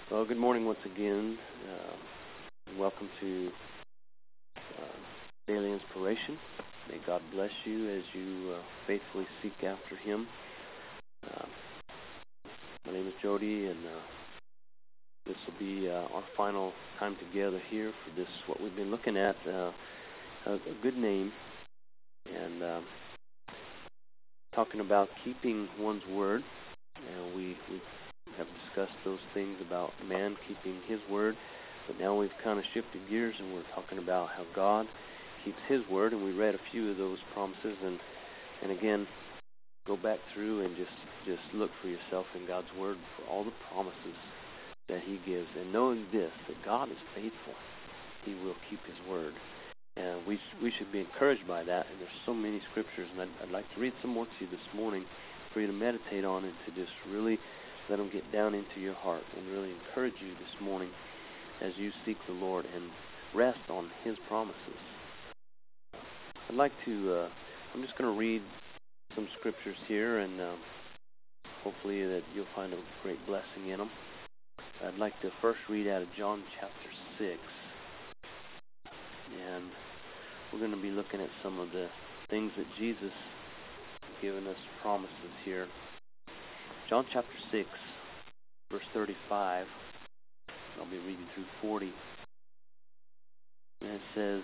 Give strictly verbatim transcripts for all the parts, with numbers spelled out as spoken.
Well, good morning once again. Uh, welcome to uh, Daily Inspiration. May God bless you as you uh, faithfully seek after Him. Uh, my name is Jody, and uh, this will be uh, our final time together here for this, what we've been looking at, uh, a, a good name, and uh, talking about keeping one's word. And we, we have discussed those things about man keeping his word, but now we've kind of shifted gears and we're talking about how God keeps his word, and we read a few of those promises, and and again, go back through and just, just look for yourself in God's word for all the promises that he gives, and knowing this, that God is faithful, he will keep his word. And we we should be encouraged by that, and there's so many scriptures, and I'd, I'd like to read some more to you this morning for you to meditate on and to just really let them get down into your heart and really encourage you this morning as you seek the Lord and rest on his promises. I'd like to, uh, I'm just going to read some scriptures here, and um, hopefully that you'll find a great blessing in them. I'd like to first read out of John chapter six, and we're going to be looking at some of the things that Jesus has given us promises here. John chapter six, verse thirty-five, I'll be reading through forty, and it says,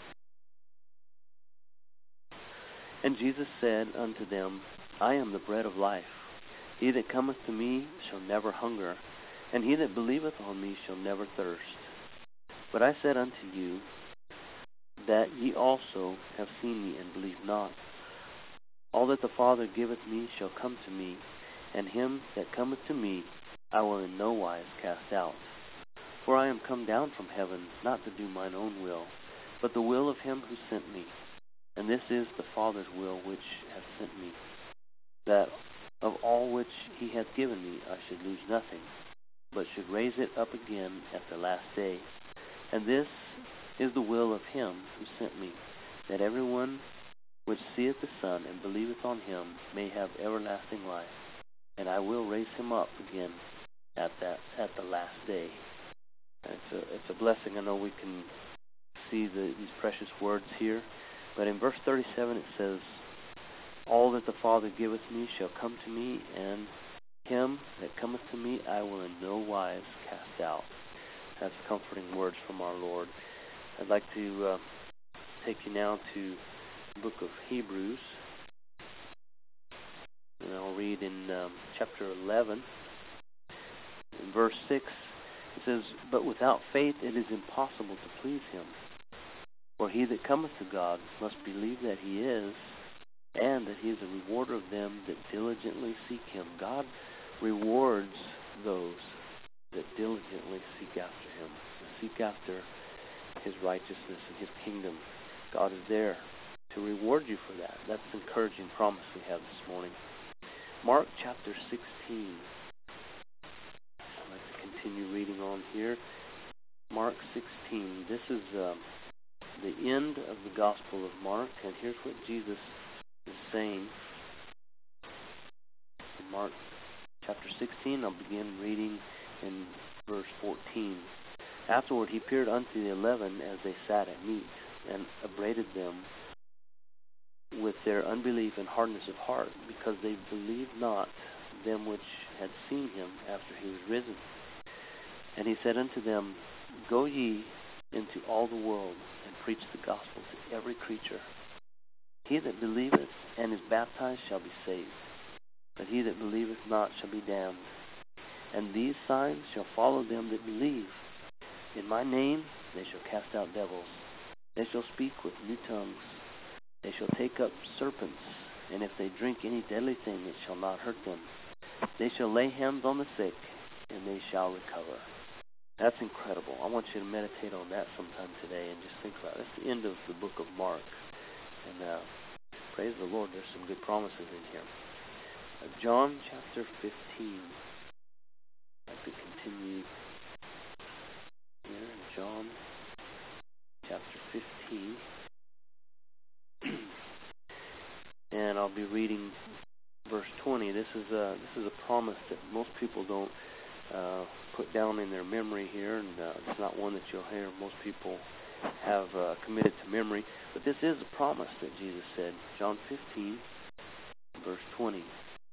"And Jesus said unto them, I am the bread of life. He that cometh to me shall never hunger, and he that believeth on me shall never thirst. But I said unto you, that ye also have seen me and believe not. All that the Father giveth me shall come to me, and him that cometh to me I will in no wise cast out. For I am come down from heaven, not to do mine own will, but the will of him who sent me. And this is the Father's will which hath sent me, that of all which he hath given me I should lose nothing, but should raise it up again at the last day. And this is the will of him who sent me, that every one which seeth the Son and believeth on him may have everlasting life, and I will raise him up again at that at the last day." It's a it's a blessing. I know we can see the, these precious words here, but in verse thirty-seven it says, "All that the Father giveth me shall come to me, and him that cometh to me I will in no wise cast out." That's comforting words from our Lord. I'd like to uh, take you now to the book of Hebrews, and I'll read in um, chapter eleven, in verse six. It says, "But without faith it is impossible to please him. For he that cometh to God must believe that he is, and that he is a rewarder of them that diligently seek him." God rewards those that diligently seek after him, seek after his righteousness and his kingdom. God is there to reward you for that. That's the encouraging promise we have this morning. Mark chapter sixteen. I'd like to continue reading on here. Mark sixteen. This is uh, the end of the Gospel of Mark, and here's what Jesus is saying. In Mark chapter sixteen, I'll begin reading in verse fourteen. "Afterward he appeared unto the eleven as they sat at meat, and upbraided them with their unbelief and hardness of heart, because they believed not them which had seen him after he was risen. And he said unto them, Go ye into all the world, and preach the gospel to every creature. He that believeth and is baptized shall be saved, but he that believeth not shall be damned. And these signs shall follow them that believe. In my name they shall cast out devils. They shall speak with new tongues. They shall take up serpents, and if they drink any deadly thing, it shall not hurt them. They shall lay hands on the sick, and they shall recover." That's incredible. I want you to meditate on that sometime today and just think about it. It's the end of the book of Mark. And uh, praise the Lord, there's some good promises in here. Uh, John chapter fifteen. I'd like to continue here in John chapter fifteen. And I'll be reading verse twenty. This is a this is a promise that most people don't uh, put down in their memory here, and uh, it's not one that you'll hear most people have uh, committed to memory. But this is a promise that Jesus said. John fifteen, verse twenty.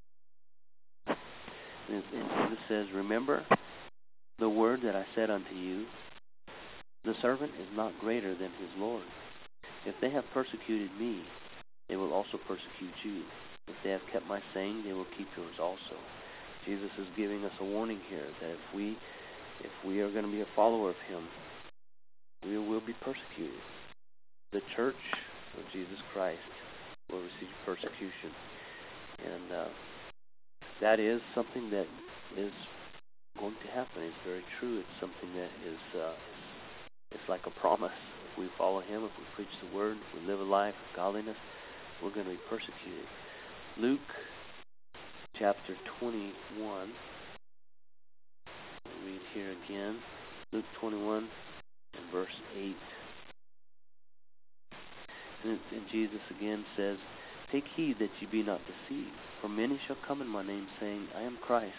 And Jesus says, "Remember the word that I said unto you, the servant is not greater than his Lord. If they have persecuted me, they will also persecute you. If they have kept my saying, they will keep yours also." Jesus is giving us a warning here that if we if we are going to be a follower of him, we will be persecuted. The church of Jesus Christ will receive persecution. And uh, that is something that is going to happen. It's very true. It's something that is uh, it's like a promise. If we follow him, if we preach the word, if we live a life of godliness, we're going to be persecuted. Luke chapter twenty-one. I'll read here again. Luke twenty-one and verse eight. And, and Jesus again says, "Take heed that ye be not deceived, for many shall come in my name, saying, I am Christ.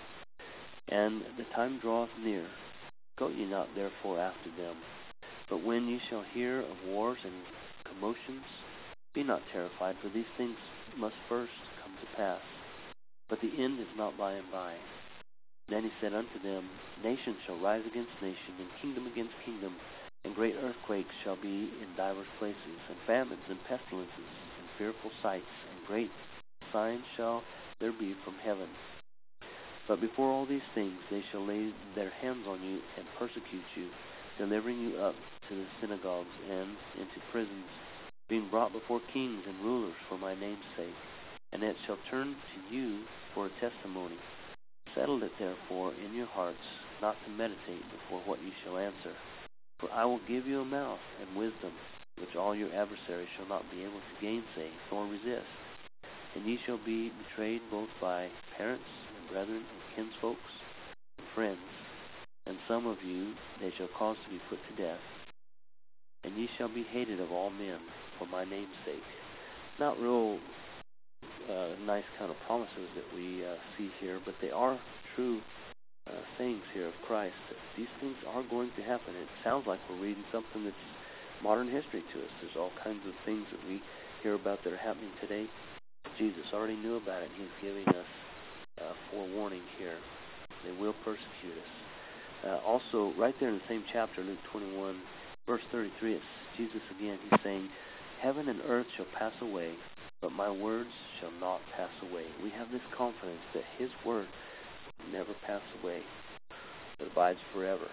And the time draweth near. Go ye not therefore after them. But when ye shall hear of wars and commotions, be not terrified, for these things must first come to pass. But the end is not by and by. Then he said unto them, Nation shall rise against nation, and kingdom against kingdom, and great earthquakes shall be in divers places, and famines and pestilences, and fearful sights, and great signs shall there be from heaven. But before all these things they shall lay their hands on you and persecute you, delivering you up to the synagogues and into prisons, being brought before kings and rulers for my name's sake. And it shall turn to you for a testimony. Settle it therefore in your hearts, not to meditate before what ye shall answer. For I will give you a mouth and wisdom, which all your adversaries shall not be able to gainsay nor resist. And ye shall be betrayed both by parents and brethren and kinsfolks and friends, and some of you they shall cause to be put to death. And ye shall be hated of all men for my name's sake. Not real uh, nice kind of promises that we uh, see here, but they are true uh, sayings here of Christ. That these things are going to happen. It sounds like we're reading something that's modern history to us. There's all kinds of things that we hear about that are happening today. Jesus already knew about it. He's giving us uh, forewarning here. They will persecute us. Uh, also, right there in the same chapter, Luke twenty-one, verse thirty-three, it's Jesus again. He's saying, Heaven and earth shall pass away, but my words shall not pass away. We have this confidence that his word will never pass away. It abides forever.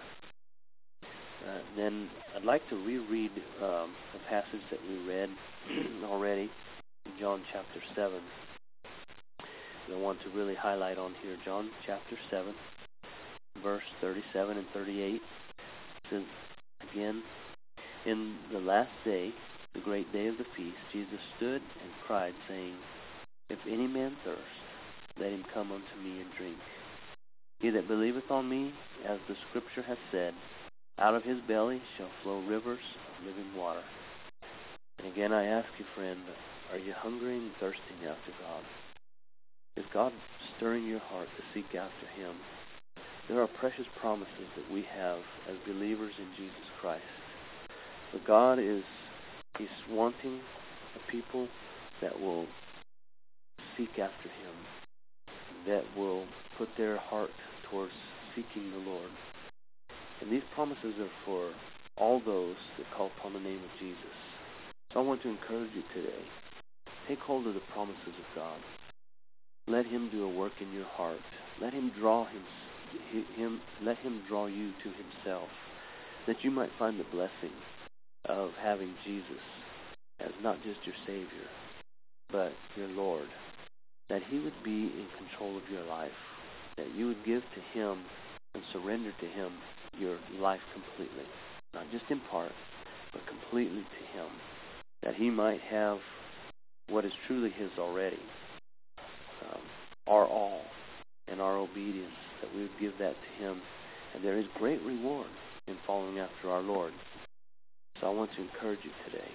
Uh, then I'd like to reread um, a passage that we read already in John chapter seven. And I want to really highlight on here John chapter seven, verse thirty-seven and thirty-eight. It says, again, in the last day, the great day of the feast, Jesus stood and cried, saying, If any man thirst, let him come unto me and drink. He that believeth on me, as the Scripture hath said, out of his belly shall flow rivers of living water. And again I ask you, friend, are you hungry and thirsting after God? Is God stirring your heart to seek after him? There are precious promises that we have as believers in Jesus Christ. But God is He's wanting a people that will seek after him, that will put their heart towards seeking the Lord. And these promises are for all those that call upon the name of Jesus. So I want to encourage you today. Take hold of the promises of God. Let him do a work in your heart. Let him draw him, him let him draw you to himself, that you might find the blessing of having Jesus as not just your Savior, but your Lord. That he would be in control of your life. That you would give to him and surrender to him your life completely. Not just in part, but completely to him. That he might have what is truly his already. Um, our all and our obedience. That we would give that to him. And there is great reward in following after our Lord. So I want to encourage you today.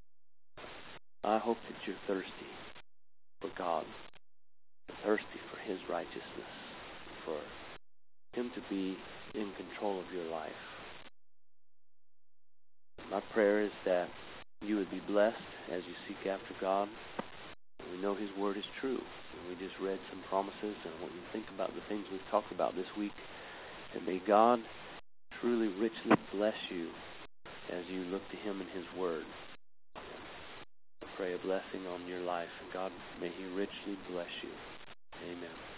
I hope that you're thirsty for God, thirsty for his righteousness, for him to be in control of your life. My prayer is that you would be blessed as you seek after God. We know His Word is true. And we just read some promises, and I want you to think about the things we've talked about this week. And may God truly richly bless you as you look to Him and His Word. I pray a blessing on your life, and God, may He richly bless you. Amen.